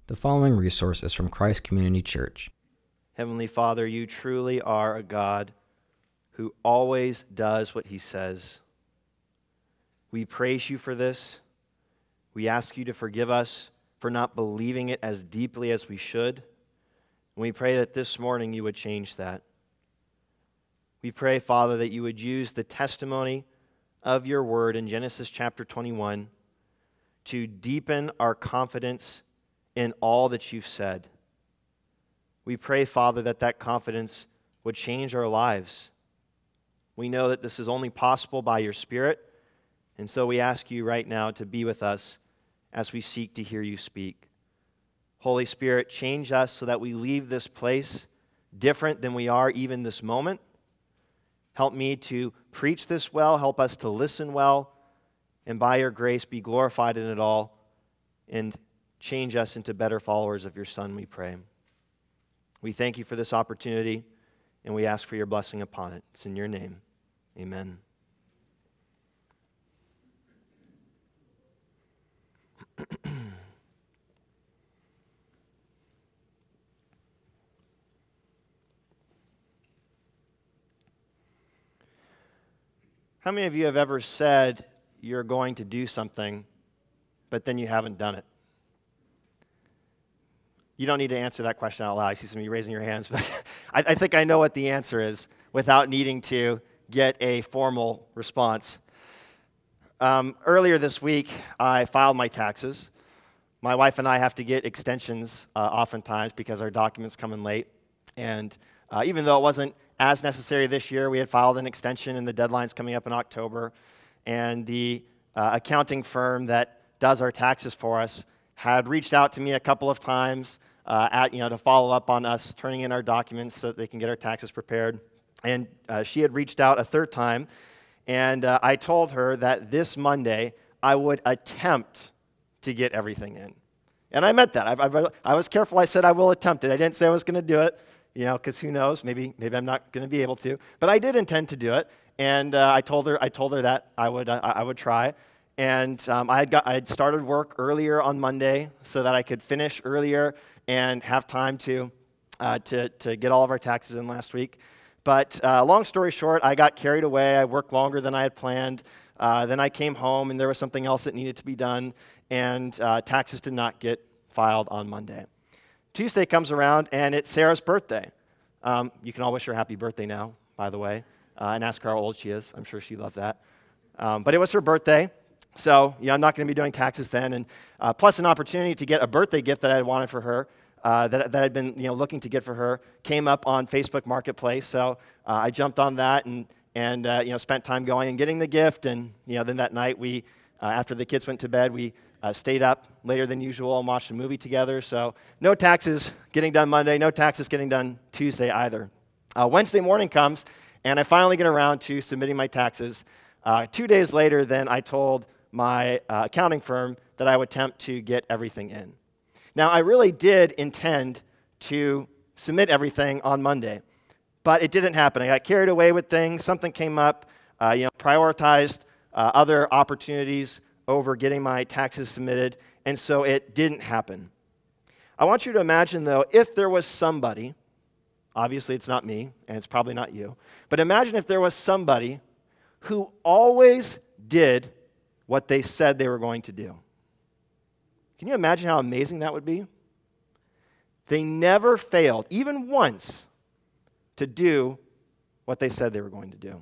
The following resource is from Christ Community Church. Heavenly Father, you truly are a God who always does what he says. We praise you for this. We ask you to forgive us for not believing it as deeply as we should. And we pray that this morning you would change that. We pray, Father, that you would use the testimony of your word in Genesis chapter 21 to deepen our confidence in all that you've said. We pray, Father, that that confidence would change our lives. We know that this is only possible by your Spirit, and so we ask you right now to be with us as we seek to hear you speak. Holy Spirit, change us so that we leave this place different than we are even this moment. Help me to preach this well, help us to listen well, and by your grace be glorified in it all, and change us into better followers of your Son, we pray. We thank you for this opportunity, and we ask for your blessing upon it. It's in your name. Amen. How many of you have ever said you're going to do something, but then you haven't done it? You don't need to answer that question out loud. I see some of you raising your hands, but I think I know what the answer is without needing to get a formal response. Earlier this week, I filed my taxes. My wife and I have to get extensions oftentimes because our documents come in late. And even though it wasn't as necessary this year, we had filed an extension and the deadline's coming up in October. And the accounting firm that does our taxes for us had reached out to me a couple of times to follow up on us turning in our documents so that they can get our taxes prepared. And she had reached out a third time, and I told her that this Monday I would attempt to get everything in. And I meant that. I was careful. I said I will attempt it. I didn't say I was going to do it, because who knows? Maybe I'm not going to be able to. But I did intend to do it, and I told her that I would try. And I had started work earlier on Monday so that I could finish earlier and have time to get all of our taxes in last week. But long story short, I got carried away. I worked longer than I had planned. Then I came home, and there was something else that needed to be done, and taxes did not get filed on Monday. Tuesday comes around, and it's Sarah's birthday. You can all wish her happy birthday now, by the way, and ask her how old she is. I'm sure she'd love that. But it was her birthday. So, I'm not going to be doing taxes then, and plus an opportunity to get a birthday gift that I had wanted for her, that I'd been looking to get for her, came up on Facebook Marketplace. So I jumped on that and spent time going and getting the gift. And then that night we, after the kids went to bed, we stayed up later than usual and watched a movie together. So no taxes getting done Monday, no taxes getting done Tuesday either. Wednesday morning comes, and I finally get around to submitting my taxes. 2 days later, then I told my accounting firm that I would attempt to get everything in. Now, I really did intend to submit everything on Monday, but it didn't happen. I got carried away with things. Something came up, prioritized other opportunities over getting my taxes submitted, and so it didn't happen. I want you to imagine, though, if there was somebody, obviously it's not me, and it's probably not you, but imagine if there was somebody who always did what they said they were going to do. Can you imagine how amazing that would be? They never failed, even once, to do what they said they were going to do.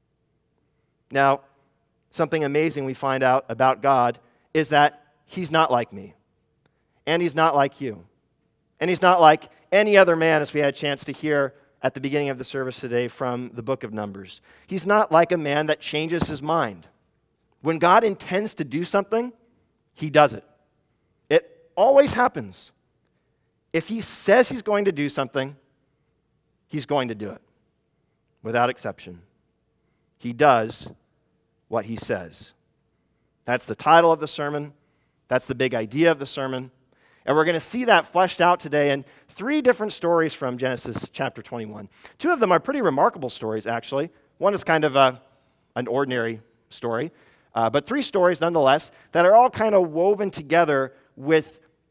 Now, something amazing we find out about God is that he's not like me, and he's not like you, and he's not like any other man, as we had a chance to hear at the beginning of the service today from the book of Numbers. He's not like a man that changes his mind. When God intends to do something, he does it. It always happens. If he says he's going to do something, he's going to do it, without exception. He does what he says. That's the title of the sermon. That's the big idea of the sermon. And we're going to see that fleshed out today in 3 different stories from Genesis chapter 21. 2 of them are pretty remarkable stories, actually. One is kind of an ordinary story. But 3 stories nonetheless that are all kind of woven together with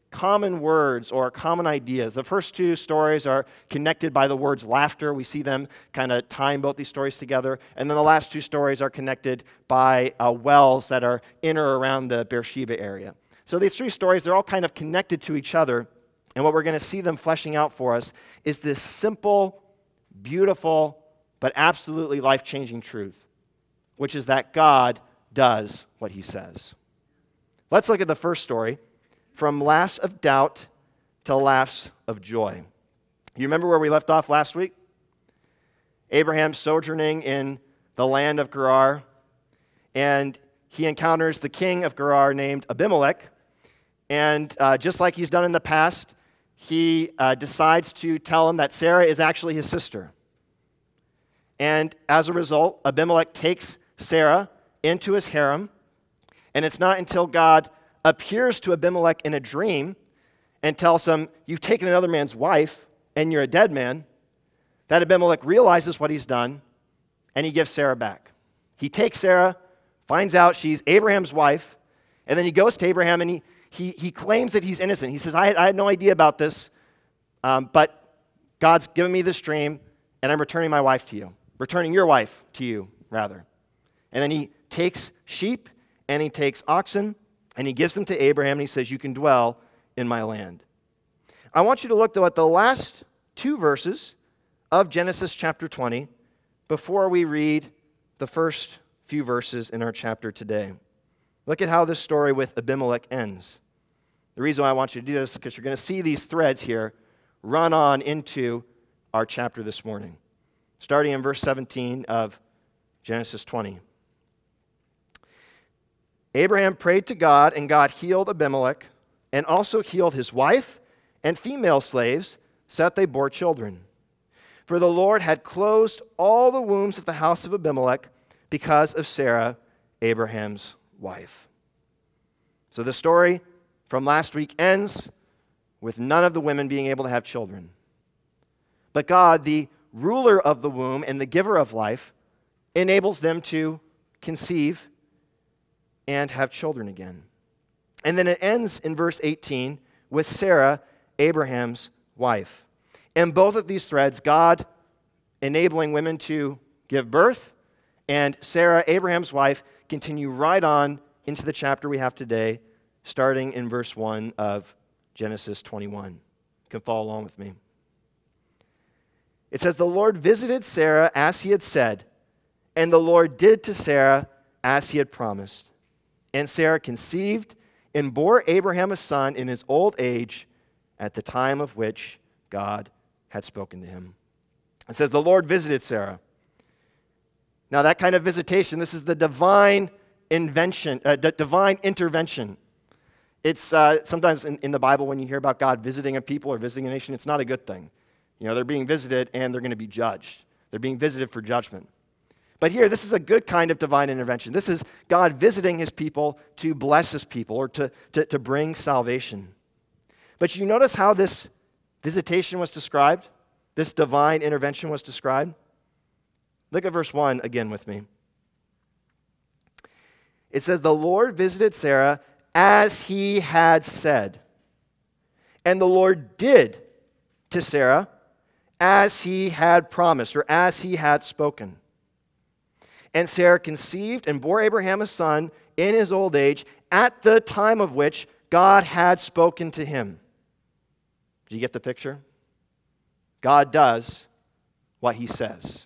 common words or common ideas. The first two stories are connected by the words laughter. We see them kind of tying both these stories together. And then the last two stories are connected by wells that are in or around the Beersheba area. So these three stories, they're all kind of connected to each other. And what we're going to see them fleshing out for us is this simple, beautiful, but absolutely life-changing truth, which is that God does what he says. Let's look at the first story, from laughs of doubt to laughs of joy. You remember where we left off last week? Abraham sojourning in the land of Gerar, and he encounters the king of Gerar named Abimelech, and just like he's done in the past, he decides to tell him that Sarah is actually his sister. And as a result, Abimelech takes Sarah into his harem, and it's not until God appears to Abimelech in a dream and tells him, you've taken another man's wife and you're a dead man, that Abimelech realizes what he's done, and he gives Sarah back. He takes Sarah, finds out she's Abraham's wife, and then he goes to Abraham and he claims that he's innocent. He says, I had no idea about this, but God's given me this dream, and I'm returning my wife to you. Returning your wife to you, rather. And then he takes sheep and he takes oxen and he gives them to Abraham and he says, you can dwell in my land. I want you to look, though, at the last two verses of Genesis chapter 20 before we read the first few verses in our chapter today. Look at how this story with Abimelech ends. The reason why I want you to do this is because you're going to see these threads here run on into our chapter this morning, starting in verse 17 of Genesis 20. Abraham prayed to God, and God healed Abimelech, and also healed his wife and female slaves, so that they bore children. For the Lord had closed all the wombs of the house of Abimelech because of Sarah, Abraham's wife. So the story from last week ends with none of the women being able to have children. But God, the ruler of the womb and the giver of life, enables them to conceive and have children again. And then it ends in verse 18 with Sarah, Abraham's wife. And both of these threads, God enabling women to give birth, and Sarah, Abraham's wife, continue right on into the chapter we have today, starting in verse 1 of Genesis 21. You can follow along with me. It says, the Lord visited Sarah as he had said, and the Lord did to Sarah as he had promised. And Sarah conceived and bore Abraham a son in his old age at the time of which God had spoken to him. It says the Lord visited Sarah. Now that kind of visitation, this is the divine divine intervention. It's sometimes in the Bible when you hear about God visiting a people or visiting a nation, it's not a good thing. You know, they're being visited and they're going to be judged. They're being visited for judgment. But here, this is a good kind of divine intervention. This is God visiting his people to bless his people or to bring salvation. But you notice how this visitation was described? This divine intervention was described? Look at verse 1 again with me. It says, the Lord visited Sarah as he had said. And the Lord did to Sarah as he had promised, or as he had spoken. And Sarah conceived and bore Abraham a son in his old age at the time of which God had spoken to him. Do you get the picture? God does what he says.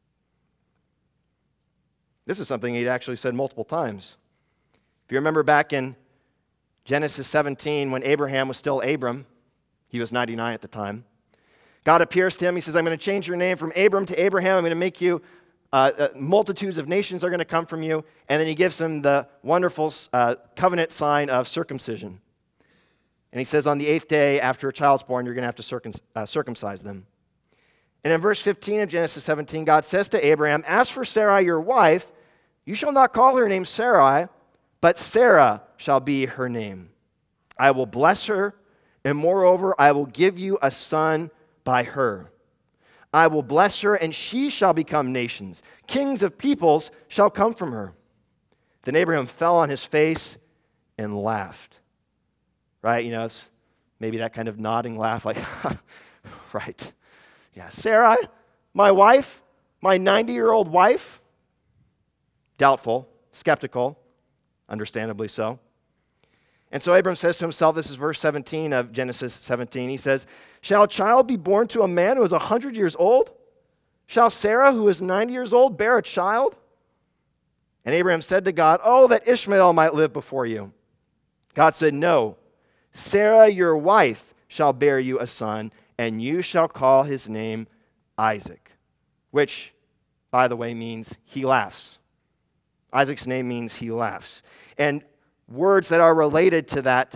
This is something he'd actually said multiple times. If you remember back in Genesis 17, when Abraham was still Abram, he was 99 at the time, God appears to him. He says, I'm going to change your name from Abram to Abraham. I'm going to make you multitudes of nations are going to come from you. And then he gives him the wonderful covenant sign of circumcision. And he says, on the 8th day after a child's born, you're going to have to circumcise them. And in verse 15 of Genesis 17, God says to Abraham, as for Sarai, your wife, you shall not call her name Sarai, but Sarah shall be her name. I will bless her, and moreover, I will give you a son by her. I will bless her, and she shall become nations. Kings of peoples shall come from her. Then Abraham fell on his face and laughed. Right? You know, it's maybe that kind of nodding laugh like, right. Yeah, Sarah, my wife, my 90-year-old wife? Doubtful, skeptical, understandably so. And so Abram says to himself, this is verse 17 of Genesis 17, he says, shall a child be born to a man who is 100 years old? Shall Sarah, who is 90 years old, bear a child? And Abraham said to God, oh, that Ishmael might live before you. God said, no, Sarah, your wife, shall bear you a son, and you shall call his name Isaac, which, by the way, means he laughs. Isaac's name means he laughs. And words that are related to that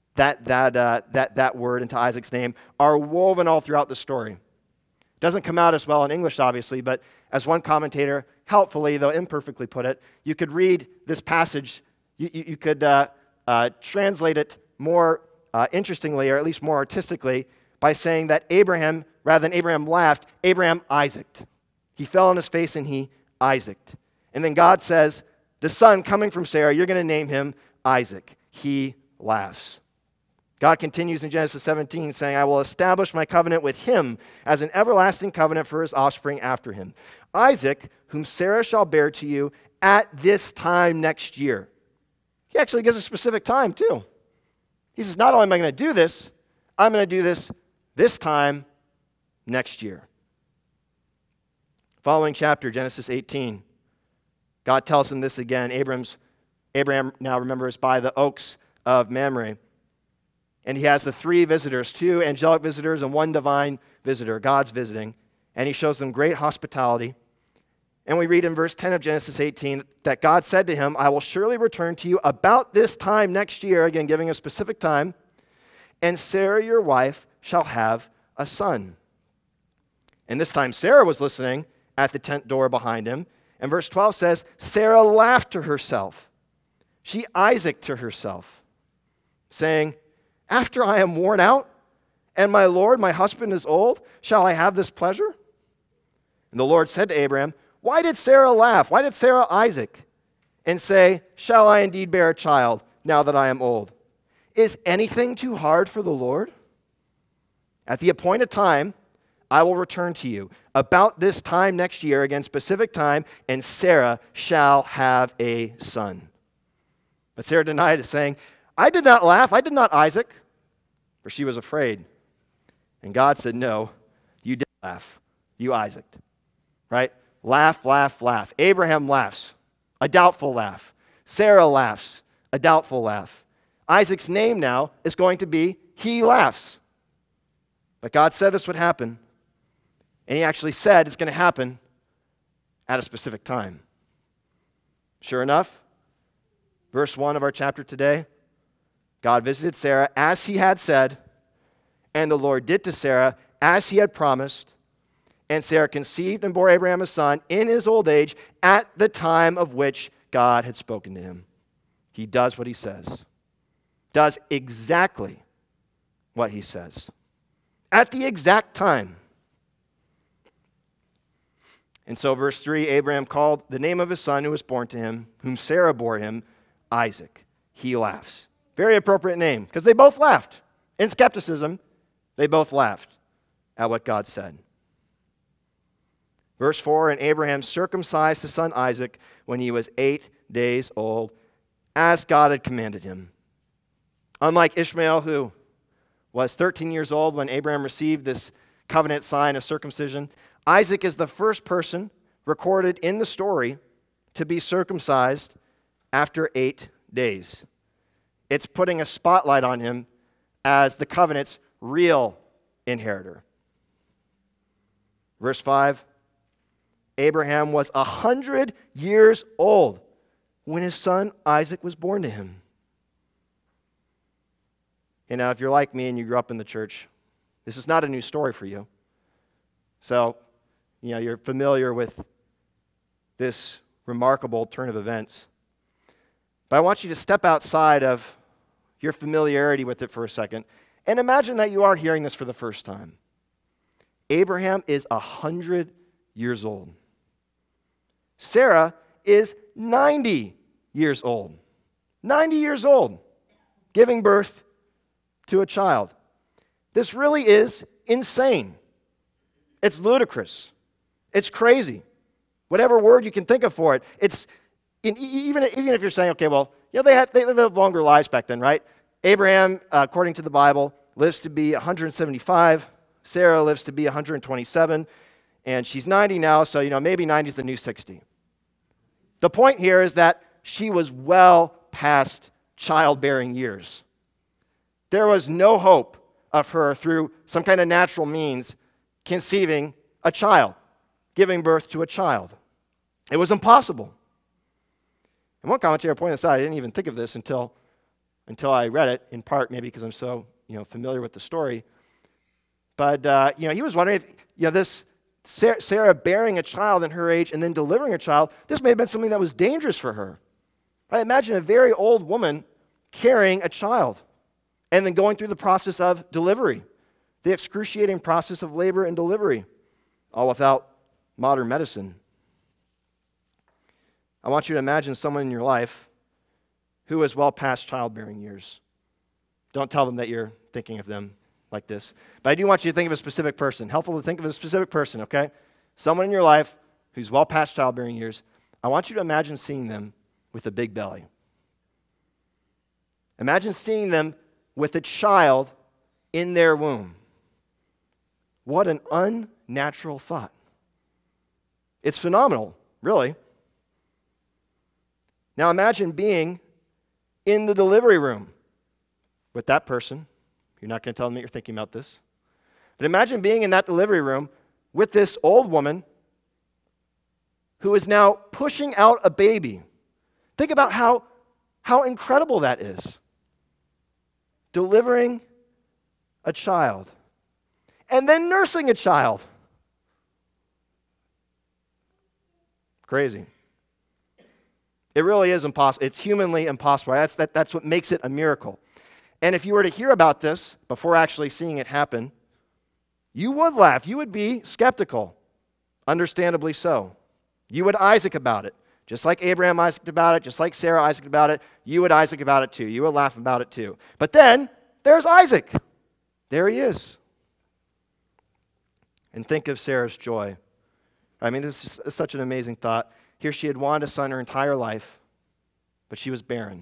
word and to Isaac's name are woven all throughout the story. It doesn't come out as well in English, obviously, but as one commentator helpfully, though imperfectly, put it, you could read this passage, you could translate it more interestingly, or at least more artistically, by saying that Abraham, rather than Abraham laughed, Abraham Isaac'd. He fell on his face and he Isaac'd. And then God says, the son coming from Sarah, you're going to name him Isaac. He laughs. God continues in Genesis 17 saying, I will establish my covenant with him as an everlasting covenant for his offspring after him. Isaac, whom Sarah shall bear to you at this time next year. He actually gives a specific time too. He says, not only am I going to do this, I'm going to do this time next year. Following chapter, Genesis 18, God tells him this again. Abraham now, remember, is by the oaks of Mamre. And he has the three visitors, two angelic visitors and one divine visitor, God's visiting. And he shows them great hospitality. And we read in verse 10 of Genesis 18 that God said to him, I will surely return to you about this time next year, again giving a specific time, and Sarah your wife shall have a son. And this time Sarah was listening at the tent door behind him. And verse 12 says, Sarah laughed to herself. She Isaac'd to herself, saying, after I am worn out, and my Lord, my husband, is old, shall I have this pleasure? And the Lord said to Abraham, why did Sarah laugh? Why did Sarah Isaac? And say, shall I indeed bear a child now that I am old? Is anything too hard for the Lord? At the appointed time, I will return to you about this time next year, again, specific time, and Sarah shall have a son. But Sarah denied it, saying, I did not laugh, I did not Isaac, for she was afraid. And God said, no, you did laugh, you Isaac'd. Right? Laugh, laugh, laugh. Abraham laughs, a doubtful laugh. Sarah laughs, a doubtful laugh. Isaac's name now is going to be he laughs. But God said this would happen. And he actually said it's going to happen at a specific time. Sure enough, verse 1 of our chapter today, God visited Sarah as he had said, and the Lord did to Sarah as he had promised. And Sarah conceived and bore Abraham a son in his old age at the time of which God had spoken to him. He does what he says. Does exactly what he says. At the exact time. And so, verse 3, Abraham called the name of his son who was born to him, whom Sarah bore him, Isaac. He laughs. Very appropriate name, because they both laughed. In skepticism, they both laughed at what God said. Verse 4, and Abraham circumcised his son Isaac when he was 8 days old, as God had commanded him. Unlike Ishmael, who was 13 years old when Abraham received this covenant sign of circumcision, Isaac is the first person recorded in the story to be circumcised after 8 days. It's putting a spotlight on him as the covenant's real inheritor. Verse 5, Abraham was 100 years old when his son Isaac was born to him. And now, if you're like me and you grew up in the church, this is not a new story for you. So, you're familiar with this remarkable turn of events. But I want you to step outside of your familiarity with it for a second and imagine that you are hearing this for the first time. Abraham is 100 years old. Sarah is 90 years old. 90 years old, giving birth to a child. This really is insane. It's ludicrous. It's crazy. Whatever word you can think of for it. Even if you're saying, okay, well, they lived longer lives back then, right? Abraham, according to the Bible, lives to be 175. Sarah lives to be 127. And she's 90 now, so maybe 90 is the new 60. The point here is that she was well past childbearing years. There was no hope of her through some kind of natural means conceiving a child, giving birth to a child. It was impossible. And one commentator pointed this out. I didn't even think of this until I read it, in part maybe because I'm so familiar with the story. But he was wondering if this Sarah bearing a child in her age and then delivering a child, this may have been something that was dangerous for her. Right? Imagine a very old woman carrying a child and then going through the process of delivery, the excruciating process of labor and delivery, all without modern medicine. I want you to imagine someone in your life who is well past childbearing years. Don't tell them that you're thinking of them like this. But I do want you to think of a specific person. Helpful to think of a specific person, okay? Someone in your life who's well past childbearing years. I want you to imagine seeing them with a big belly. Imagine seeing them with a child in their womb. What an unnatural thought. It's phenomenal, really. Now imagine being in the delivery room with that person. You're not going to tell them that you're thinking about this. But imagine being in that delivery room with this old woman who is now pushing out a baby. Think about how incredible that is. Delivering a child and then nursing a child. Crazy. It really is impossible. It's humanly impossible. That's what makes it a miracle. And if you were to hear about this before actually seeing it happen, you would laugh. You would be skeptical, understandably so. You would Isaac about it. Just like Abraham Isaac about it, just like Sarah Isaac about it, you would Isaac about it too. You would laugh about it too. But then, there's Isaac. There he is. And think of Sarah's joy. I mean, this is such an amazing thought. Here she had wanted a son her entire life, but she was barren.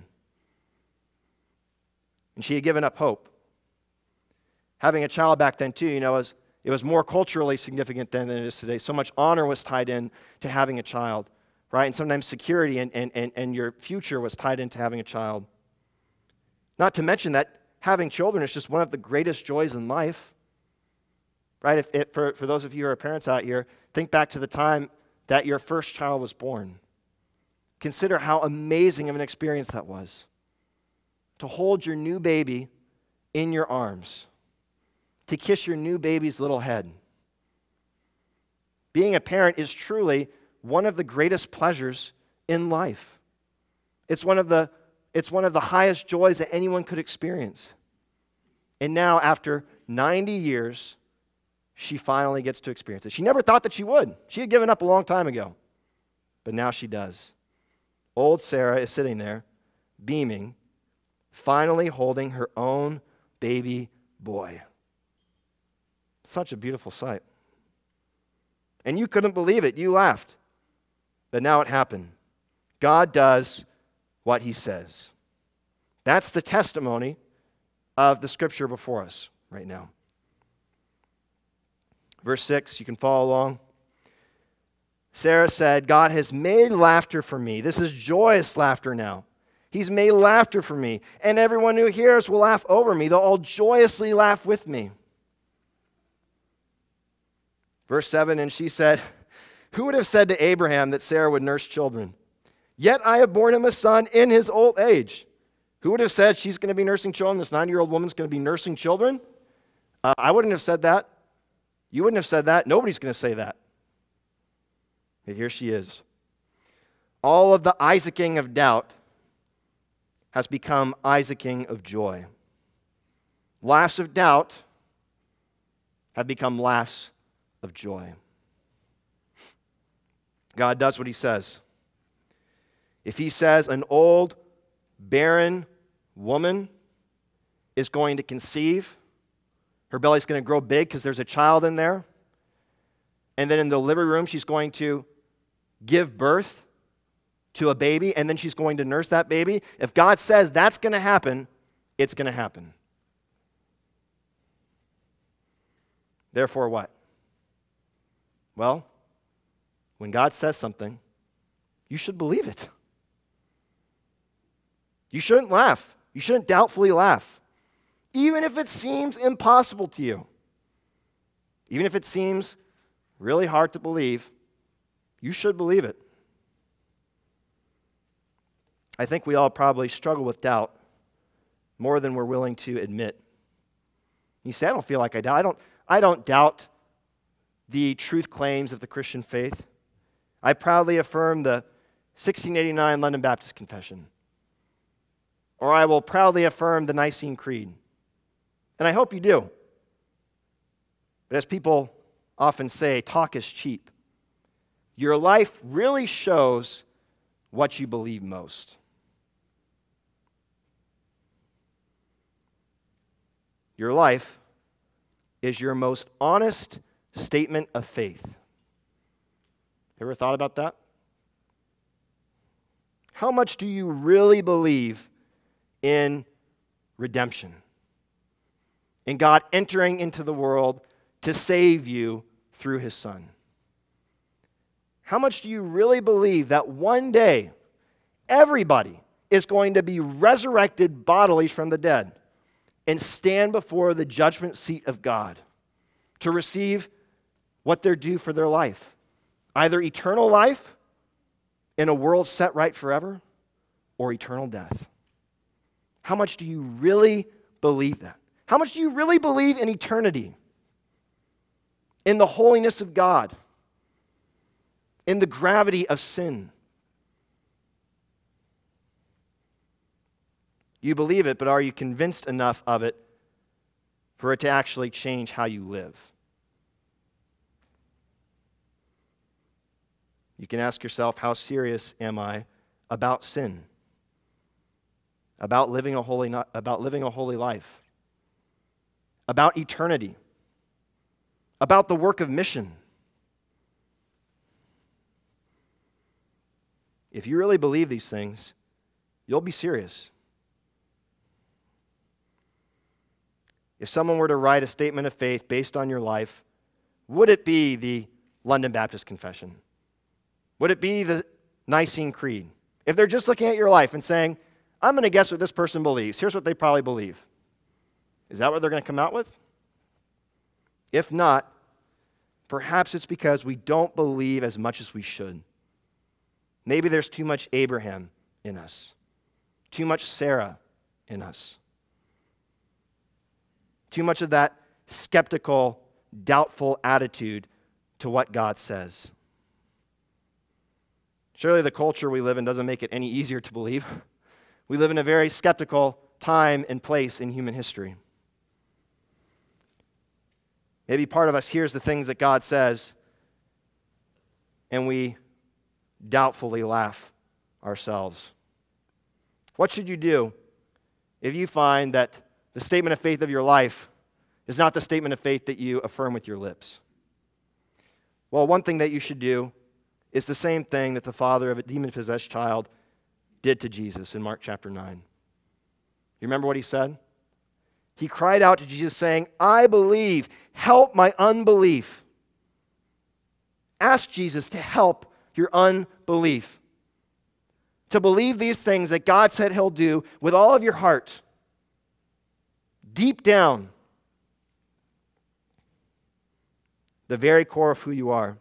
And she had given up hope. Having a child back then too, it was more culturally significant than it is today. So much honor was tied in to having a child, right? And sometimes security and your future was tied into having a child. Not to mention that having children is just one of the greatest joys in life, right? For those of you who are parents out here, think back to the time that your first child was born. Consider how amazing of an experience that was. To hold your new baby in your arms. To kiss your new baby's little head. Being a parent is truly one of the greatest pleasures in life. It's one of the highest joys that anyone could experience. And now, after 90 years, she finally gets to experience it. She never thought that she would. She had given up a long time ago. But now she does. Old Sarah is sitting there, beaming, finally holding her own baby boy. Such a beautiful sight. And you couldn't believe it. You laughed. But now it happened. God does what he says. That's the testimony of the scripture before us right now. Verse 6, you can follow along. Sarah said, God has made laughter for me. This is joyous laughter now. He's made laughter for me, and everyone who hears will laugh over me. They'll all joyously laugh with me. Verse 7, and she said, who would have said to Abraham that Sarah would nurse children? Yet I have borne him a son in his old age. Who would have said she's going to be nursing children? This 90-year-old woman's going to be nursing children? I wouldn't have said that. You wouldn't have said that. Nobody's going to say that. But here she is. All of the Isaacing of doubt has become Isaacing of joy. Laughs of doubt have become laughs of joy. God does what he says. If he says an old, barren woman is going to conceive, Her belly's going to grow big because there's a child in there. And then in the delivery room, she's going to give birth to a baby, and then she's going to nurse that baby. If God says that's going to happen, it's going to happen. Therefore, what? Well, when God says something, you should believe it. You shouldn't laugh. You shouldn't doubtfully laugh. Even if it seems impossible to you, even if it seems really hard to believe, you should believe it. I think we all probably struggle with doubt more than we're willing to admit. You say, I don't feel like I doubt. I don't doubt the truth claims of the Christian faith. I proudly affirm the 1689 London Baptist Confession. Or I will proudly affirm the Nicene Creed. And I hope you do. But as people often say, talk is cheap. Your life really shows what you believe most. Your life is your most honest statement of faith. Ever thought about that? How much do you really believe in redemption? In God entering into the world to save you through his Son? How much do you really believe that one day everybody is going to be resurrected bodily from the dead and stand before the judgment seat of God to receive what they're due for their life? Either eternal life in a world set right forever or eternal death. How much do you really believe that? How much do you really believe in eternity? In the holiness of God? In the gravity of sin? You believe it, but are you convinced enough of it for it to actually change how you live? You can ask yourself, how serious am I about sin? About living a holy life? About eternity? About the work of mission? If you really believe these things, you'll be serious. If someone were to write a statement of faith based on your life, would it be the London Baptist Confession? Would it be the Nicene Creed? If they're just looking at your life and saying, I'm going to guess what this person believes, here's what they probably believe. Is that what they're going to come out with? If not, perhaps it's because we don't believe as much as we should. Maybe there's too much Abraham in us, too much Sarah in us, too much of that skeptical, doubtful attitude to what God says. Surely the culture we live in doesn't make it any easier to believe. We live in a very skeptical time and place in human history. Maybe part of us hears the things that God says, and we doubtfully laugh ourselves. What should you do if you find that the statement of faith of your life is not the statement of faith that you affirm with your lips? Well, one thing that you should do is the same thing that the father of a demon-possessed child did to Jesus in Mark chapter 9. You remember what he said? He cried out to Jesus saying, I believe, help my unbelief. Ask Jesus to help your unbelief. To believe these things that God said he'll do with all of your heart. Deep down, the very core of who you are.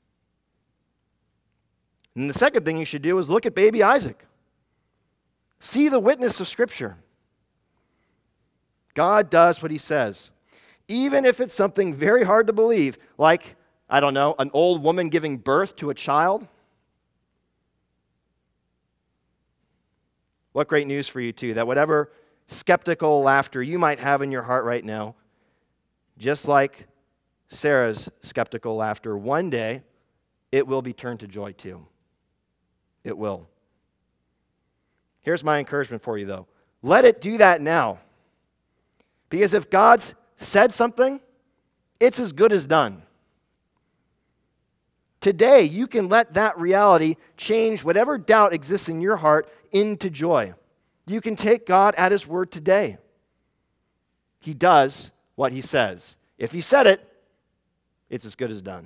And the second thing you should do is look at baby Isaac. See the witness of Scripture. God does what he says. Even if it's something very hard to believe, like, I don't know, an old woman giving birth to a child. What great news for you, too, that whatever skeptical laughter you might have in your heart right now, just like Sarah's skeptical laughter, one day it will be turned to joy, too. It will. Here's my encouragement for you, though. Let it do that now. Because if God's said something, it's as good as done. Today, you can let that reality change whatever doubt exists in your heart into joy. You can take God at His word today. He does what He says. If He said it, it's as good as done.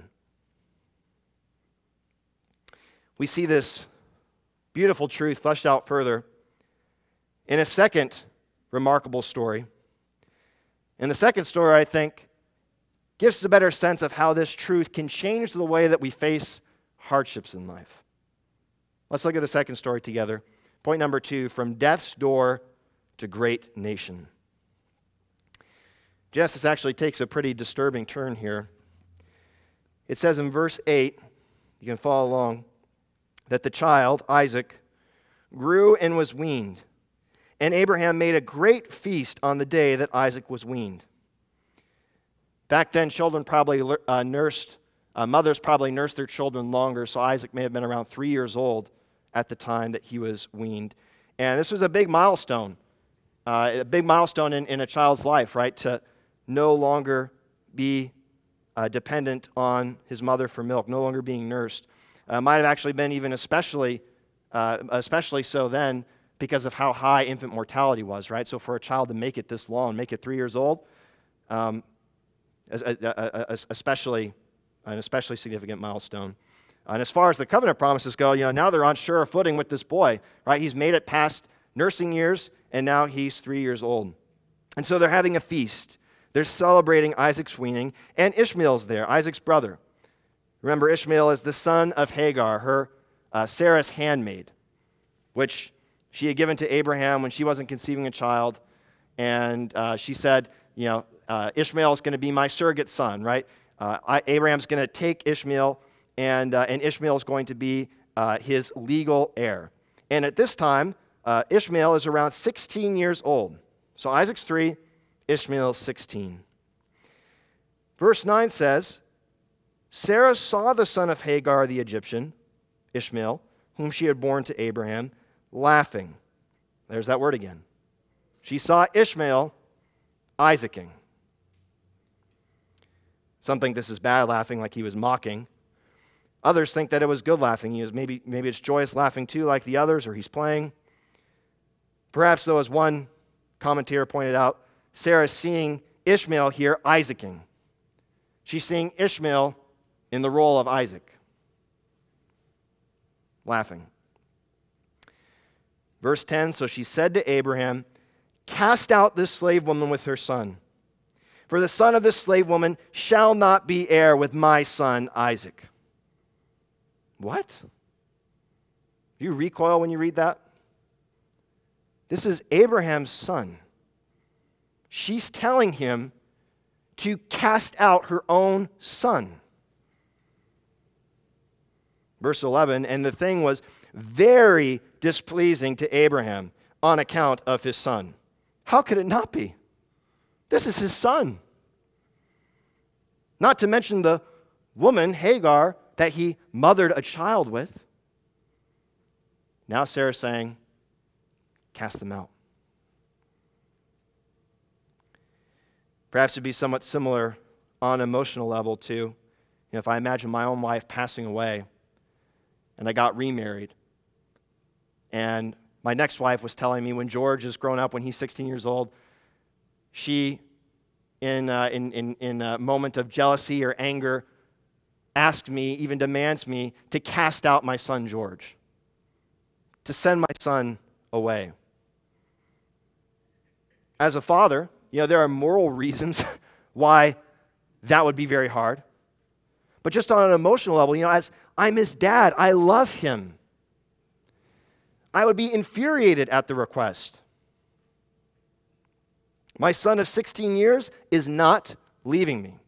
We see this beautiful truth fleshed out further in a second remarkable story. And the second story, I think, gives us a better sense of how this truth can change the way that we face hardships in life. Let's look at the second story together. Point number 2, from death's door to great nation. Genesis actually takes a pretty disturbing turn here. It says in verse 8, you can follow along, that the child, Isaac, grew and was weaned. And Abraham made a great feast on the day that Isaac was weaned. Back then, children probably mothers probably nursed their children longer, so Isaac may have been around 3 years old at the time that he was weaned. And this was a big milestone in a child's life, right? To no longer be dependent on his mother for milk, no longer being nursed. Might have actually been even especially so then because of how high infant mortality was, right? So for a child to make it this long, make it 3 years old, especially an especially significant milestone. And as far as the covenant promises go, now they're on sure footing with this boy, right? He's made it past nursing years, and now he's 3 years old. And so they're having a feast. They're celebrating Isaac's weaning, and Ishmael's there, Isaac's brother. Remember, Ishmael is the son of Hagar, her Sarah's handmaid, which she had given to Abraham when she wasn't conceiving a child. And she said, Ishmael is going to be my surrogate son, right? Abraham's going to take Ishmael, and Ishmael is going to be his legal heir. And at this time, Ishmael is around 16 years old. So Isaac's 3, Ishmael's 16. Verse 9 says, Sarah saw the son of Hagar the Egyptian, Ishmael, whom she had borne to Abraham, laughing. There's that word again. She saw Ishmael Isaacing. Some think this is bad laughing, like he was mocking. Others think that it was good laughing. Maybe it's joyous laughing too, like the others, or he's playing. Perhaps, though, as one commentator pointed out, Sarah's seeing Ishmael here Isaacing. She's seeing Ishmael in the role of Isaac, laughing. Verse 10, so she said to Abraham, cast out this slave woman with her son, for the son of this slave woman shall not be heir with my son Isaac. What? Do you recoil when you read that? This is Abraham's son. She's telling him to cast out her own son. Verse 11, and the thing was very displeasing to Abraham on account of his son. How could it not be? This is his son. Not to mention the woman, Hagar, that he mothered a child with. Now Sarah's saying, cast them out. Perhaps it'd be somewhat similar on an emotional level too. If I imagine my own wife passing away and I got remarried, and my next wife was telling me when George is grown up, when he's 16 years old, she, in a moment of jealousy or anger, asked me, even demands me, to cast out my son George, to send my son away. As a father, there are moral reasons why that would be very hard. But just on an emotional level, as I'm his dad, I love him. I would be infuriated at the request. My son of 16 years is not leaving me.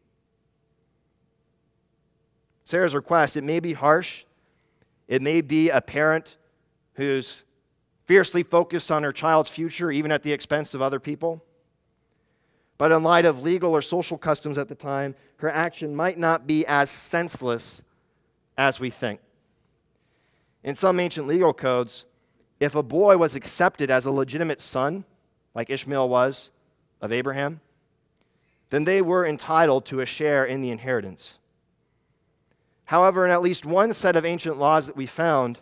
Sarah's request, it may be harsh. It may be a parent who's fiercely focused on her child's future, even at the expense of other people. But in light of legal or social customs at the time, her action might not be as senseless as we think. In some ancient legal codes, if a boy was accepted as a legitimate son, like Ishmael was of Abraham, then they were entitled to a share in the inheritance. However, in at least one set of ancient laws that we found,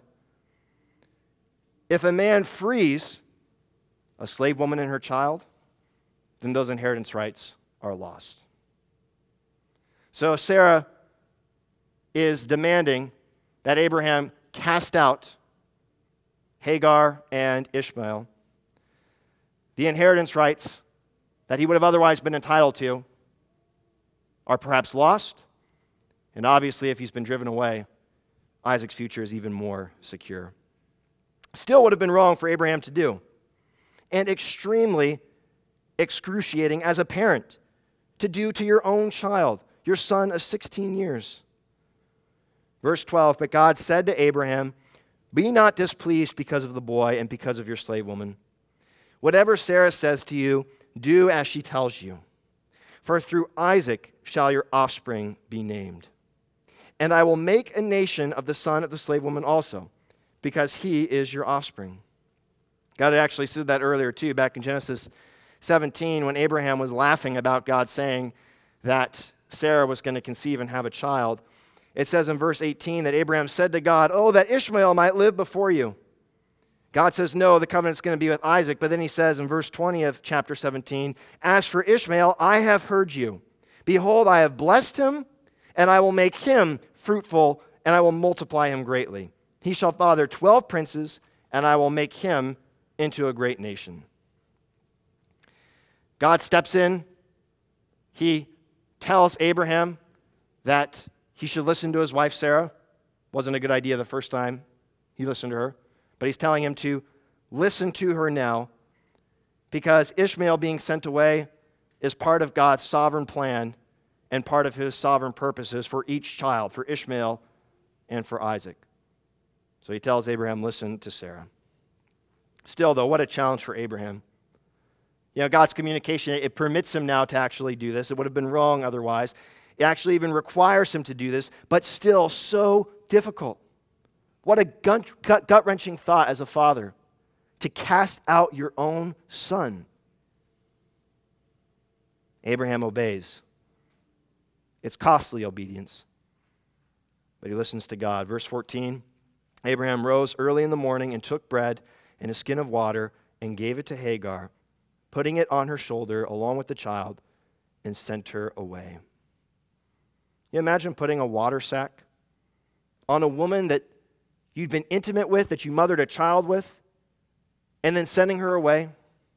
if a man frees a slave woman and her child, then those inheritance rights are lost. So Sarah is demanding that Abraham cast out Hagar and Ishmael. The inheritance rights that he would have otherwise been entitled to are perhaps lost, and obviously if he's been driven away, Isaac's future is even more secure. Still would have been wrong for Abraham to do, and extremely excruciating as a parent to do to your own child, your son of 16 years. Verse 12, but God said to Abraham, be not displeased because of the boy and because of your slave woman. Whatever Sarah says to you, do as she tells you. For through Isaac shall your offspring be named. And I will make a nation of the son of the slave woman also, because he is your offspring. God had actually said that earlier too, back in Genesis 17, when Abraham was laughing about God saying that Sarah was going to conceive and have a child. It says in verse 18 that Abraham said to God, oh, that Ishmael might live before you. God says, no, the covenant's going to be with Isaac. But then he says in verse 20 of chapter 17, as for Ishmael, I have heard you. Behold, I have blessed him, and I will make him fruitful, and I will multiply him greatly. He shall father 12 princes, and I will make him into a great nation. God steps in. He tells Abraham that he should listen to his wife Sarah. Wasn't a good idea the first time he listened to her. But he's telling him to listen to her now, because Ishmael being sent away is part of God's sovereign plan and part of his sovereign purposes for each child, for Ishmael and for Isaac. So he tells Abraham, listen to Sarah. Still, though, what a challenge for Abraham. You know, God's communication, it permits him now to actually do this. It would have been wrong otherwise. It actually even requires him to do this, but still so difficult. What a gut-wrenching thought as a father, to cast out your own son. Abraham obeys. It's costly obedience, but he listens to God. Verse 14, Abraham rose early in the morning and took bread and a skin of water and gave it to Hagar, putting it on her shoulder along with the child, and sent her away. You imagine putting a water sack on a woman that you'd been intimate with, that you mothered a child with, and then sending her away?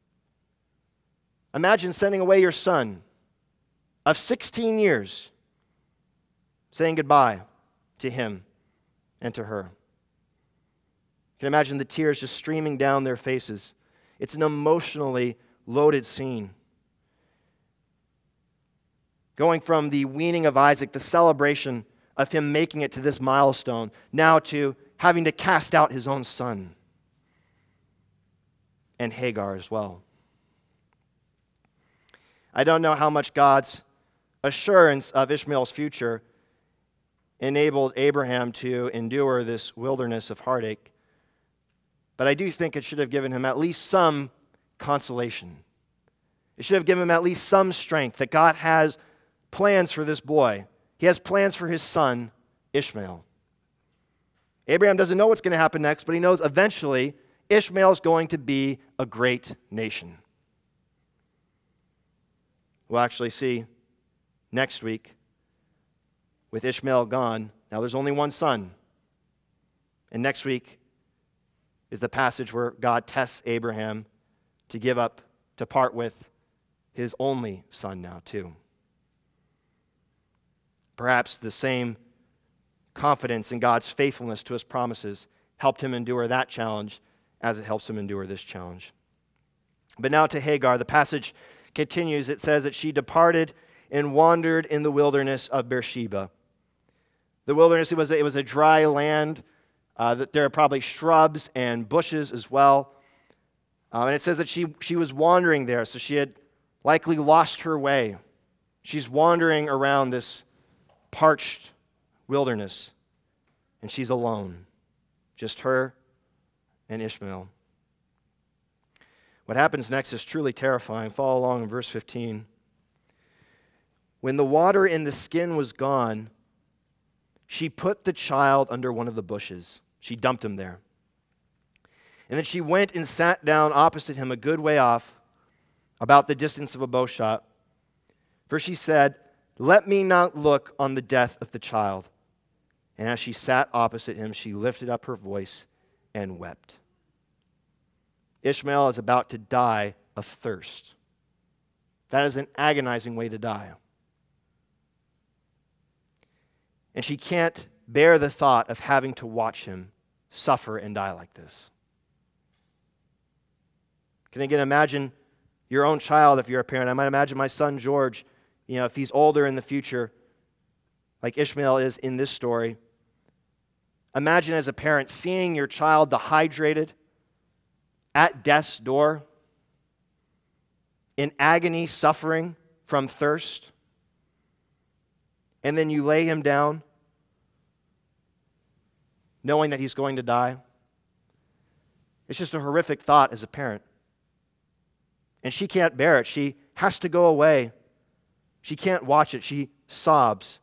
Imagine sending away your son of 16 years, saying goodbye to him and to her. You can imagine the tears just streaming down their faces. It's an emotionally loaded scene. Going from the weaning of Isaac, the celebration of him making it to this milestone, now to having to cast out his own son and Hagar as well. I don't know how much God's assurance of Ishmael's future enabled Abraham to endure this wilderness of heartache, but I do think it should have given him at least some consolation. It should have given him at least some strength that God has plans for this boy. He has plans for his son, Ishmael. Abraham doesn't know what's going to happen next, but he knows eventually Ishmael is going to be a great nation. We'll actually see next week, with Ishmael gone, now there's only one son. And next week is the passage where God tests Abraham to give up, to part with his only son now too. Perhaps the same confidence in God's faithfulness to his promises helped him endure that challenge as it helps him endure this challenge. But now to Hagar, the passage continues. It says that she departed and wandered in the wilderness of Beersheba. The wilderness, it was a dry land. That there are probably shrubs and bushes as well. And it says that she was wandering there, so she had likely lost her way. She's wandering around this parched wilderness, and she's alone. Just her and Ishmael. What happens next is truly terrifying. Follow along in verse 15. When the water in the skin was gone, she put the child under one of the bushes. She dumped him there. And then she went and sat down opposite him a good way off, about the distance of a bow shot. For she said, "Let me not look on the death of the child." And as she sat opposite him, she lifted up her voice and wept. Ishmael is about to die of thirst. That is an agonizing way to die. And she can't bear the thought of having to watch him suffer and die like this. Can again imagine your own child if you're a parent? I might imagine my son George, if he's older in the future, like Ishmael is in this story. Imagine as a parent seeing your child dehydrated at death's door, in agony, suffering from thirst, and then you lay him down knowing that he's going to die. It's just a horrific thought as a parent. And she can't bear it. She has to go away. She can't watch it. She sobs.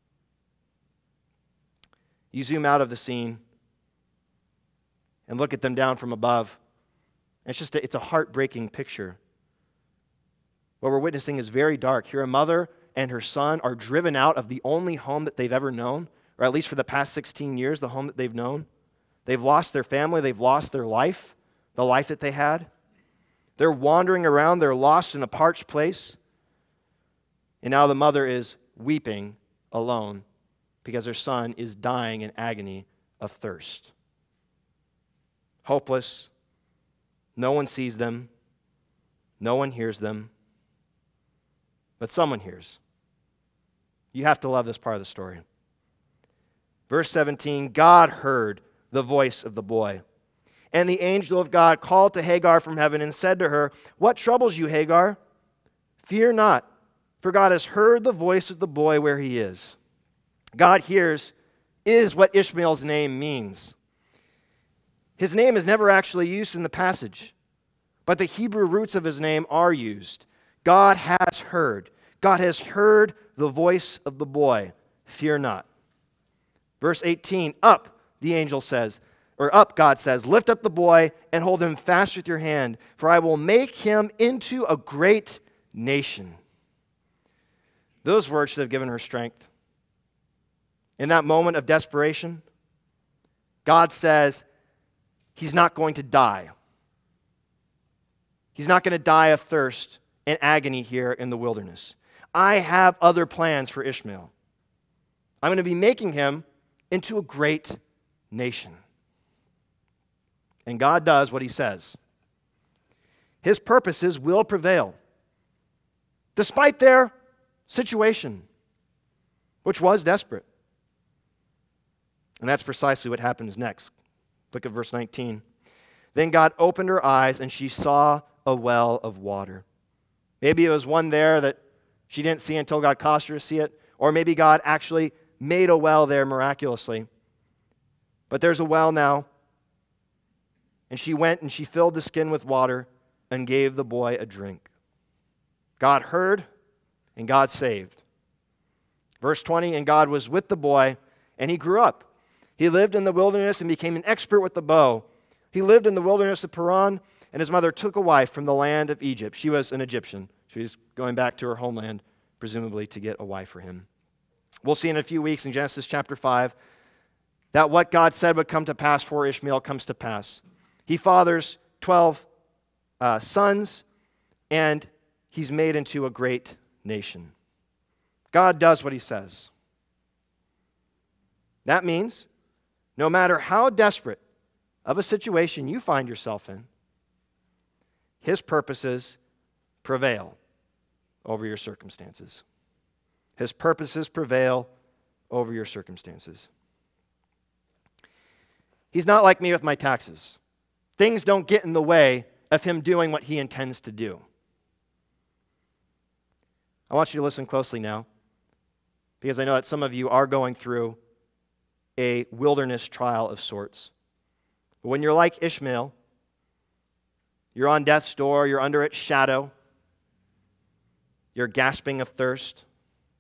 You zoom out of the scene and look at them down from above. It's a heartbreaking picture. What we're witnessing is very dark. Here, a mother and her son are driven out of the only home that they've ever known, or at least for the past 16 years, the home that they've known. They've lost their family. They've lost their life, the life that they had. They're wandering around. They're lost in a parched place. And now the mother is weeping alone because her son is dying in agony of thirst. Hopeless. No one sees them. No one hears them. But someone hears. You have to love this part of the story. Verse 17, God heard the voice of the boy. And the angel of God called to Hagar from heaven and said to her, "What troubles you, Hagar? Fear not, for God has heard the voice of the boy where he is." God hears is what Ishmael's name means. His name is never actually used in the passage, but the Hebrew roots of his name are used. God has heard. God has heard the voice of the boy. Fear not. Verse 18, up, the angel says, or up, God says, "Lift up the boy and hold him fast with your hand, for I will make him into a great nation." Those words should have given her strength. In that moment of desperation, God says he's not going to die. He's not going to die of thirst and agony here in the wilderness. I have other plans for Ishmael. I'm going to be making him into a great nation. And God does what he says. His purposes will prevail, despite their situation, which was desperate. And that's precisely what happens next. Look at verse 19. Then God opened her eyes, and she saw a well of water. Maybe it was one there that she didn't see until God caused her to see it, or maybe God actually made a well there miraculously. But there's a well now. And she went and she filled the skin with water and gave the boy a drink. God heard and God saved. Verse 20, and God was with the boy, and he grew up. He lived in the wilderness and became an expert with the bow. He lived in the wilderness of Paran, and his mother took a wife from the land of Egypt. She was an Egyptian. She was going back to her homeland, presumably to get a wife for him. We'll see in a few weeks in Genesis chapter 5 that what God said would come to pass for Ishmael comes to pass. He fathers 12 sons, and he's made into a great nation. God does what he says. That means no matter how desperate of a situation you find yourself in, his purposes prevail over your circumstances. His purposes prevail over your circumstances. He's not like me with my taxes. Things don't get in the way of him doing what he intends to do. I want you to listen closely now, because I know that some of you are going through a wilderness trial of sorts. But when you're like Ishmael, you're on death's door, you're under its shadow, you're gasping of thirst,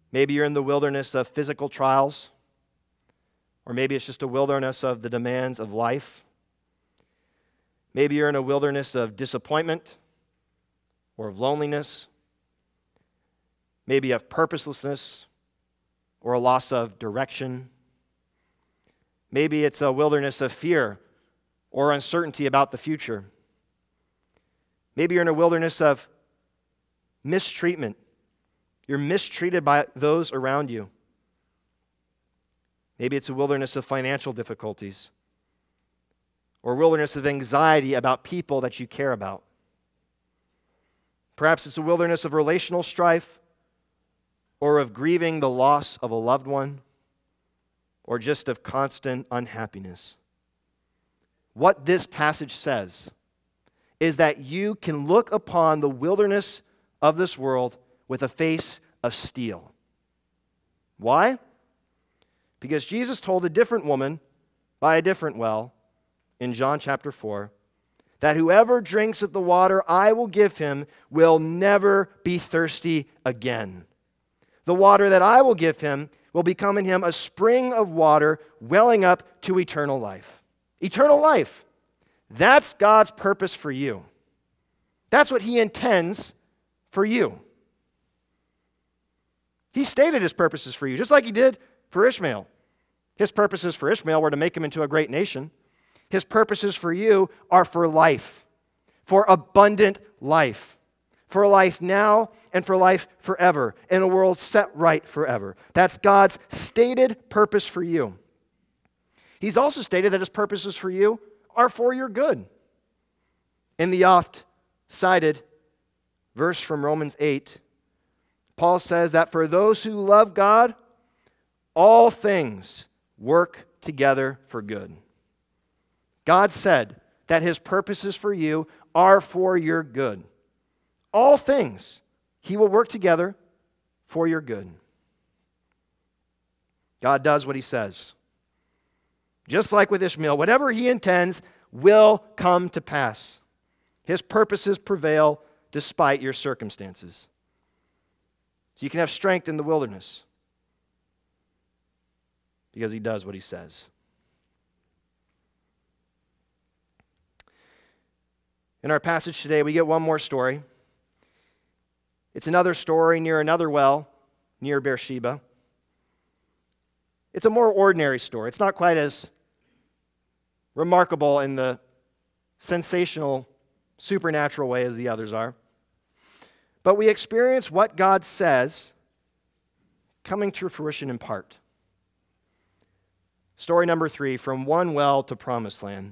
Maybe you're in the wilderness of physical trials, or maybe it's just a wilderness of the demands of life. Maybe you're in a wilderness of disappointment or of loneliness, maybe of purposelessness or a loss of direction. Maybe it's a wilderness of fear or uncertainty about the future. Maybe you're in a wilderness of mistreatment. You're mistreated by those around you. Maybe it's a wilderness of financial difficulties or a wilderness of anxiety about people that you care about. Perhaps it's a wilderness of relational strife or of grieving the loss of a loved one or just of constant unhappiness. What this passage says is that you can look upon the wilderness of this world with a face of steel. Why? Because Jesus told a different woman by a different well in John chapter 4 that whoever drinks of the water I will give him will never be thirsty again. The water that I will give him will become in him a spring of water welling up to eternal life. Eternal life. That's God's purpose for you. That's what he intends for you. He stated his purposes for you, just like he did for Ishmael. His purposes for Ishmael were to make him into a great nation. His purposes for you are for life, for abundant life, for life now and for life forever, in a world set right forever. That's God's stated purpose for you. He's also stated that his purposes for you are for your good. In the oft-cited verse from Romans 8, Paul says that for those who love God, all things work together for good. God said that his purposes for you are for your good. All things, he will work together for your good. God does what he says. Just like with Ishmael, whatever he intends will come to pass. His purposes prevail despite your circumstances. So you can have strength in the wilderness because he does what he says. In our passage today, we get one more story. It's another story near another well, near Beersheba. It's a more ordinary story. It's not quite as remarkable in the sensational, supernatural way as the others are. But we experience what God says coming to fruition in part. Story number 3, from one well to promised land.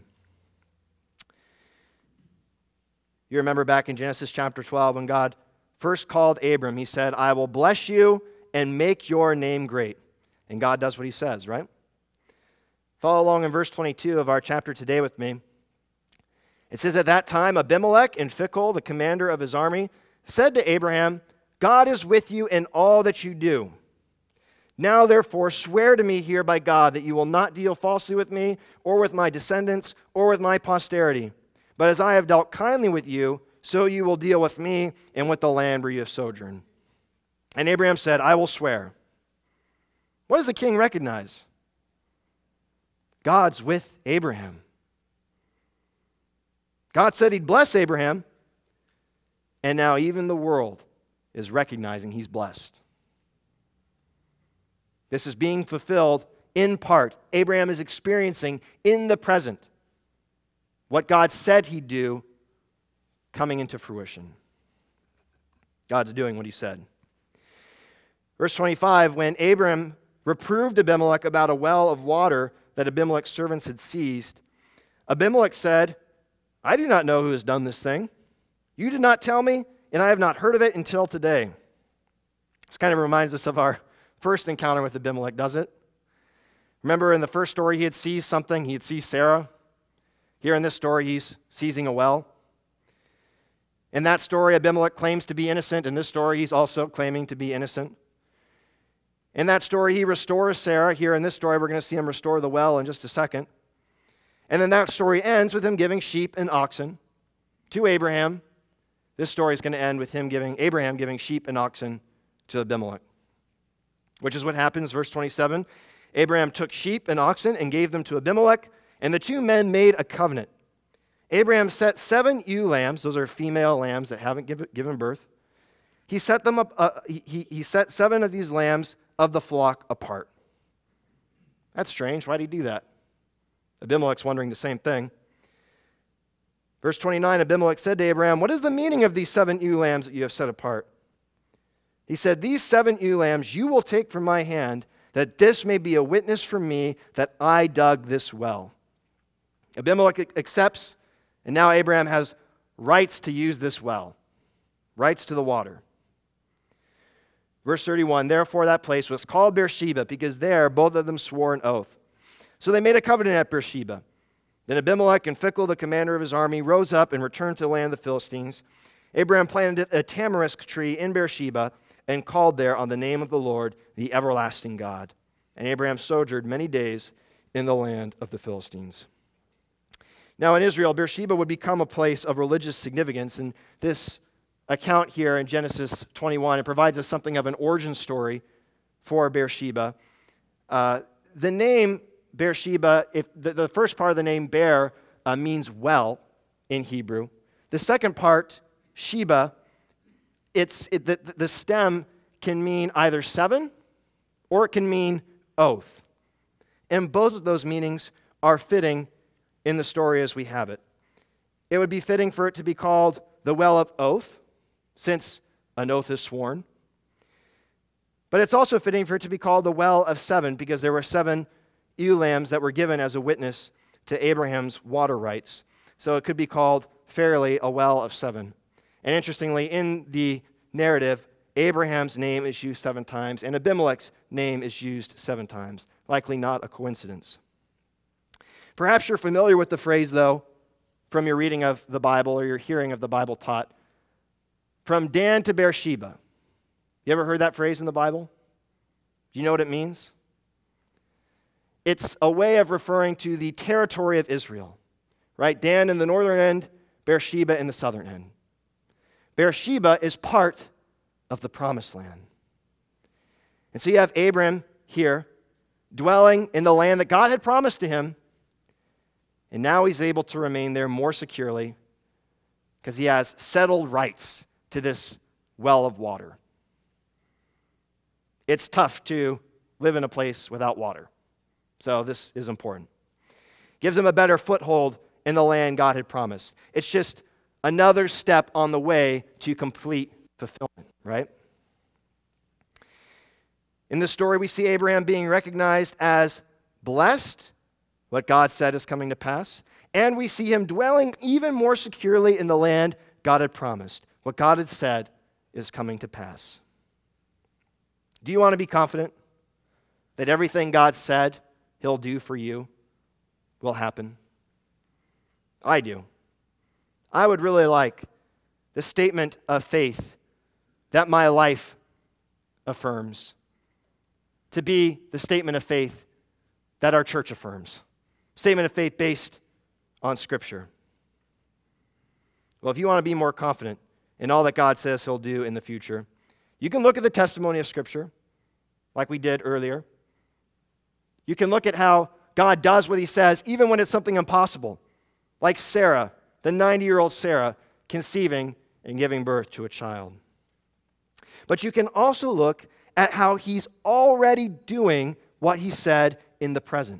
You remember back in Genesis chapter 12 when God first called Abram, he said, I will bless you and make your name great. And God does what he says, right? Follow along in verse 22 of our chapter today with me. It says, at that time, Abimelech and Phicol, the commander of his army, said to Abraham, God is with you in all that you do. Now, therefore, swear to me here by God that you will not deal falsely with me or with my descendants or with my posterity. But as I have dealt kindly with you, so you will deal with me and with the land where you have sojourned. And Abraham said, I will swear. What does the king recognize? God's with Abraham. God said he'd bless Abraham, and now even the world is recognizing he's blessed. This is being fulfilled in part. Abraham is experiencing in the present what God said he'd do coming into fruition. God's doing what he said. Verse 25, when Abraham reproved Abimelech about a well of water that Abimelech's servants had seized, Abimelech said, I do not know who has done this thing. You did not tell me, and I have not heard of it until today. This kind of reminds us of our first encounter with Abimelech, does it? Remember in the first story, he had seized something. He had seized Sarah. Here in this story, he's seizing a well. In that story, Abimelech claims to be innocent. In this story, he's also claiming to be innocent. In that story, he restores Sarah. Here in this story, we're going to see him restore the well in just a second. And then that story ends with him giving sheep and oxen to Abraham. This story is going to end with Abraham giving sheep and oxen to Abimelech. which is what happens, verse 27. Abraham took sheep and oxen and gave them to Abimelech, and the two men made a covenant. Abraham set 7 ewe lambs, those are female lambs that haven't given birth. He set them up. He set 7 of these lambs of the flock apart. That's strange. Why did he do that? Abimelech's wondering the same thing. Verse 29, Abimelech said to Abraham, "What is the meaning of these 7 ewe lambs that you have set apart?" He said, "These 7 ewe lambs you will take from my hand, that this may be a witness for me that I dug this well." Abimelech accepts, and now Abraham has rights to use this well, rights to the water. Verse 31, therefore that place was called Beersheba, because there both of them swore an oath. So they made a covenant at Beersheba. Then Abimelech and Phicol, the commander of his army, rose up and returned to the land of the Philistines. Abraham planted a tamarisk tree in Beersheba and called there on the name of the Lord, the everlasting God. And Abraham sojourned many days in the land of the Philistines. Now in Israel, Beersheba would become a place of religious significance, and this account here in Genesis 21, it provides us something of an origin story for Beersheba. The name Beersheba, if the first part of the name Beer means well in Hebrew. The second part, Sheba, the stem can mean either 7 or it can mean oath. And both of those meanings are fitting in the story as we have it. It would be fitting for it to be called the well of oath, since an oath is sworn. But it's also fitting for it to be called the well of 7, because there were 7 ewe lambs that were given as a witness to Abraham's water rights. So it could be called fairly a well of 7. And interestingly, in the narrative, Abraham's name is used 7 times, and Abimelech's name is used 7 times. Likely not a coincidence. Perhaps you're familiar with the phrase, though, from your reading of the Bible or your hearing of the Bible taught. From Dan to Beersheba. You ever heard that phrase in the Bible? Do you know what it means? It's a way of referring to the territory of Israel, right? Dan in the northern end, Beersheba in the southern end. Beersheba is part of the promised land. And so you have Abram here, dwelling in the land that God had promised to him, and now he's able to remain there more securely because he has settled rights to this well of water. It's tough to live in a place without water. So this is important. Gives him a better foothold in the land God had promised. It's just another step on the way to complete fulfillment, right? In this story, we see Abraham being recognized as blessed, what God said is coming to pass, and we see him dwelling even more securely in the land God had promised. What God had said is coming to pass. Do you want to be confident that everything God said he'll do for you will happen? I do. I would really like the statement of faith that my life affirms to be the statement of faith that our church affirms. Statement of faith based on Scripture. Well, if you want to be more confident in all that God says he'll do in the future, you can look at the testimony of Scripture, like we did earlier. You can look at how God does what he says, even when it's something impossible, like Sarah, the 90-year-old Sarah, conceiving and giving birth to a child. But you can also look at how he's already doing what he said in the present.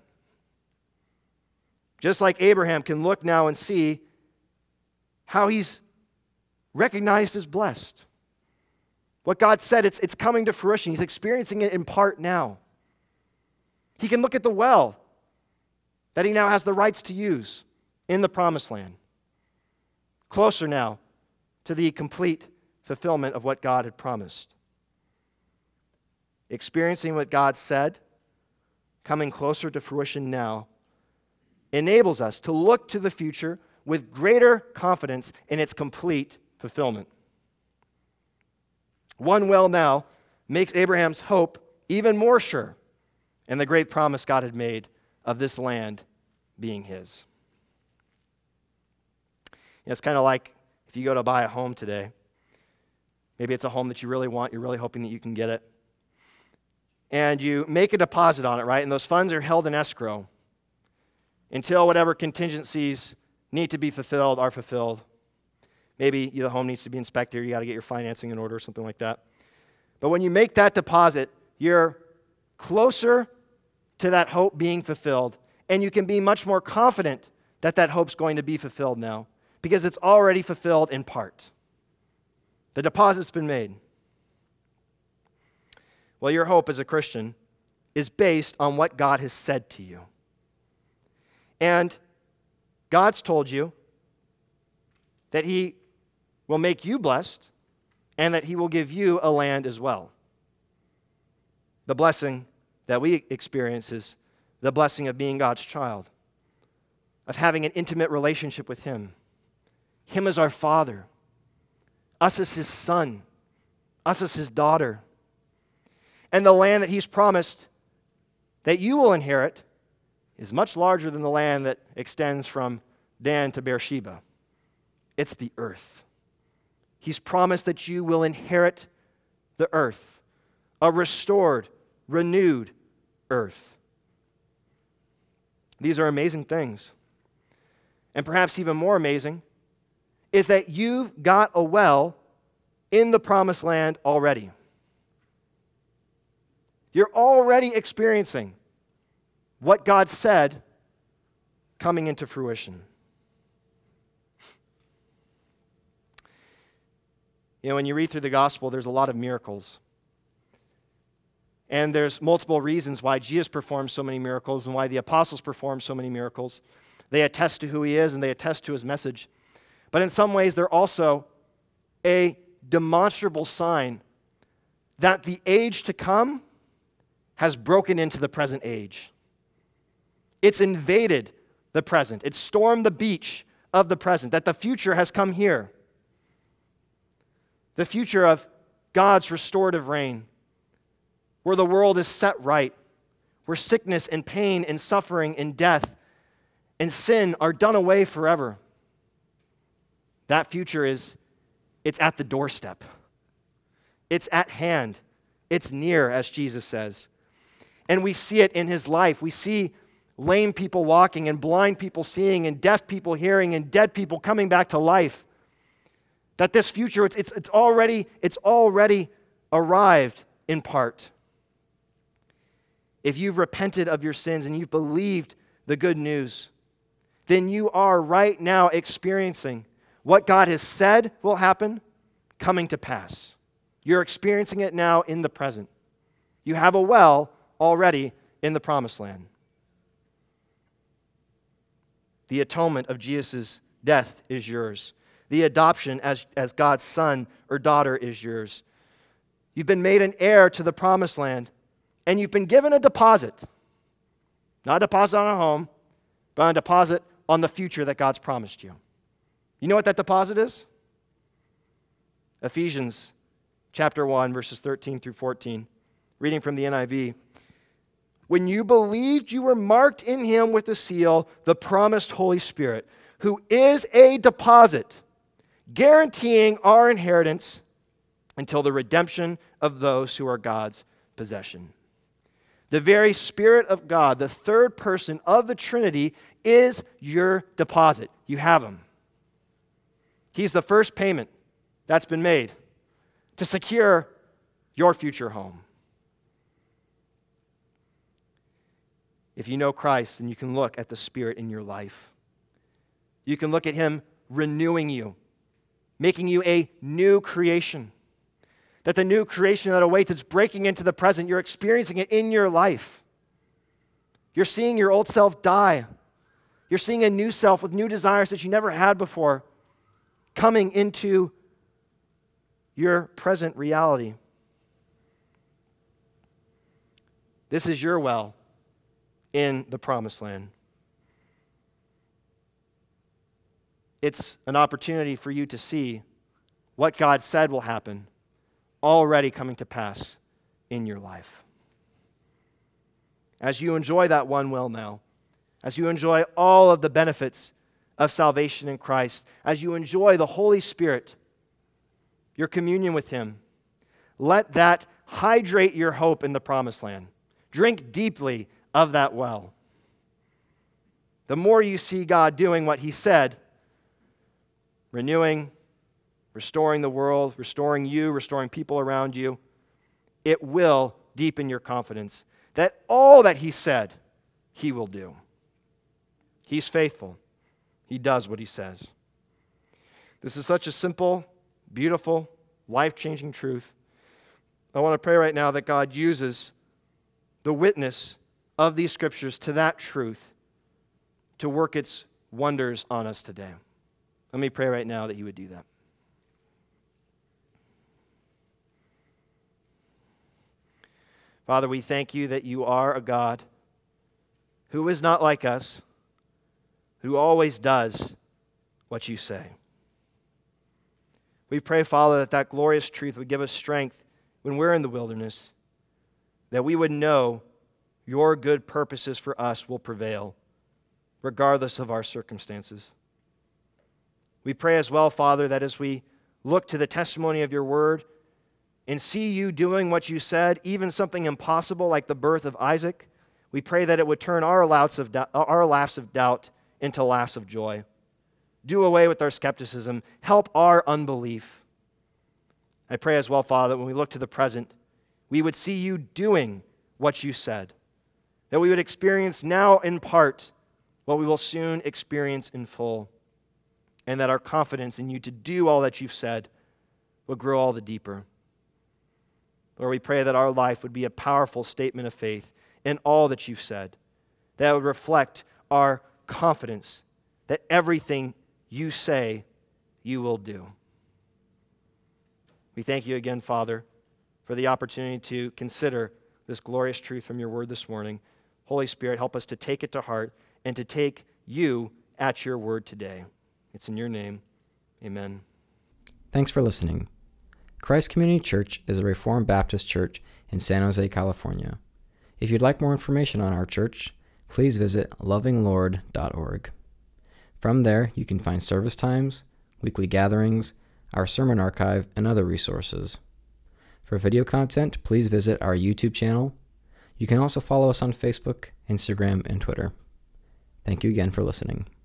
Just like Abraham can look now and see how he's recognized as blessed. What God said, it's coming to fruition. He's experiencing it in part now. He can look at the well that he now has the rights to use in the promised land. Closer now to the complete fulfillment of what God had promised. Experiencing what God said, coming closer to fruition now, enables us to look to the future with greater confidence in its complete fulfillment. One well now makes Abraham's hope even more sure in the great promise God had made of this land being his. It's kind of like if you go to buy a home today. Maybe it's a home that you really want, you're really hoping that you can get it. and you make a deposit on it, right? And those funds are held in escrow until whatever contingencies need to be fulfilled are fulfilled. Maybe the home needs to be inspected, or you got to get your financing in order or something like that. But when you make that deposit, you're closer to that hope being fulfilled, and you can be much more confident that that hope's going to be fulfilled now because it's already fulfilled in part. The deposit's been made. Well, your hope as a Christian is based on what God has said to you. And God's told you that He will make you blessed and that He will give you a land as well. The blessing that we experience is the blessing of being God's child, of having an intimate relationship with Him. Him as our Father, us as His Son, us as His daughter. And the land that He's promised that you will inherit is much larger than the land that extends from Dan to Beersheba. It's the earth. He's promised that you will inherit the earth, a restored, renewed earth. These are amazing things. And perhaps even more amazing is that you've got a well in the promised land already. You're already experiencing what God said coming into fruition. You know, when you read through the gospel, there's a lot of miracles. And there's multiple reasons why Jesus performed so many miracles and why the apostles performed so many miracles. They attest to who He is and they attest to His message. But in some ways, they're also a demonstrable sign that the age to come has broken into the present age. It's invaded the present. It's stormed the beach of the present, that the future has come here. The future of God's restorative reign, where the world is set right, where sickness and pain and suffering and death and sin are done away forever. That future it's at the doorstep. It's at hand. It's near, as Jesus says. And we see it in His life. We see lame people walking and blind people seeing and deaf people hearing and dead people coming back to life. That this future, it's already arrived in part. If you've repented of your sins and you've believed the good news, then you are right now experiencing what God has said will happen coming to pass. You're experiencing it now in the present. You have a well already in the promised land. The atonement of Jesus' death is yours. The adoption as God's son or daughter is yours. You've been made an heir to the promised land, and you've been given a deposit. Not a deposit on a home, but a deposit on the future that God's promised you. You know what that deposit is? Ephesians chapter 1, verses 13 through 14. Reading from the NIV. When you believed, you were marked in Him with the seal, the promised Holy Spirit, who is a deposit, guaranteeing our inheritance until the redemption of those who are God's possession. The very Spirit of God, the third person of the Trinity, is your deposit. You have Him. He's the first payment that's been made to secure your future home. If you know Christ, then you can look at the Spirit in your life. You can look at Him renewing you, making you a new creation. That the new creation that awaits is breaking into the present. You're experiencing it in your life. You're seeing your old self die. You're seeing a new self with new desires that you never had before coming into your present reality. This is your well in the promised land. It's an opportunity for you to see what God said will happen already coming to pass in your life. As you enjoy that one well now, as you enjoy all of the benefits of salvation in Christ, as you enjoy the Holy Spirit, your communion with Him, let that hydrate your hope in the promised land. Drink deeply of that well. The more you see God doing what he said, renewing, restoring the world, restoring you, restoring people around you, it will deepen your confidence that all that he said, he will do. He's faithful. He does what he says. This is such a simple, beautiful, life-changing truth. I want to pray right now that God uses the witness of these scriptures to that truth to work its wonders on us today. Let me pray right now that he would do that. Father, we thank you that you are a God who is not like us, who always does what you say. We pray, Father, that that glorious truth would give us strength when we're in the wilderness, that we would know your good purposes for us will prevail, regardless of our circumstances. We pray as well, Father, that as we look to the testimony of your word and see you doing what you said, even something impossible like the birth of Isaac, we pray that it would turn our laughs of doubt into laughs of joy. Do away with our skepticism. Help our unbelief. I pray as well, Father, when we look to the present, we would see you doing what you said, that we would experience now in part what we will soon experience in full, and that our confidence in you to do all that you've said will grow all the deeper. Lord, we pray that our life would be a powerful statement of faith in all that you've said, that would reflect our confidence that everything you say you will do. We thank you again, Father, for the opportunity to consider this glorious truth from your word this morning. Holy Spirit, help us to take it to heart and to take you at your word today. It's in your name. Amen. Thanks for listening. Christ Community Church is a Reformed Baptist church in San Jose, California. If you'd like more information on our church, please visit lovinglord.org. From there, you can find service times, weekly gatherings, our sermon archive, and other resources. For video content, please visit our YouTube channel. You can also follow us on Facebook, Instagram, and Twitter. Thank you again for listening.